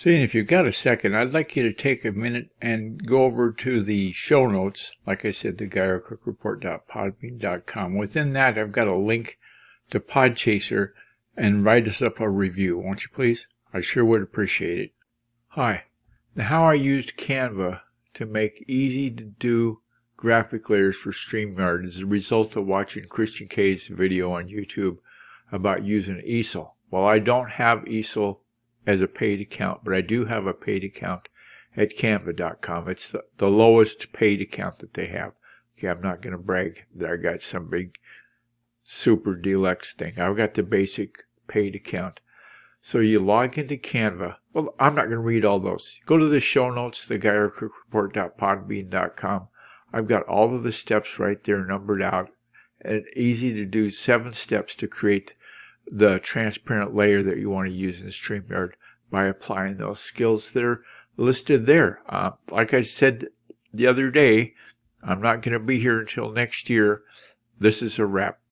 See, and if you've got a second, I'd like you to take a minute and go over to the show notes. Like I said, the GuyRCookReport.podbean.com. Within that, I've got a link to Podchaser, and write us up a review, won't you please? I sure would appreciate it. Hi. Now, how I used Canva to make easy-to-do graphic layers for StreamYard is a result of watching Christian K's video on YouTube about using Easel. Well, I don't have Easel as a paid account, but I do have a paid account at canva.com. It's the lowest paid account that they have. Okay, I'm not going to brag that I got some big super deluxe thing. I've got the basic paid account. So you log into Canva. Well, I'm not going to read all those. Go to the show notes, the GuyRCookReport.podbean.com. I've got all of the steps right there numbered out. And easy to do, 7 steps to create the transparent layer that you want to use in StreamYard by applying those skills that are listed there. Like I said the other day, I'm not going to be here until next year. This is a wrap.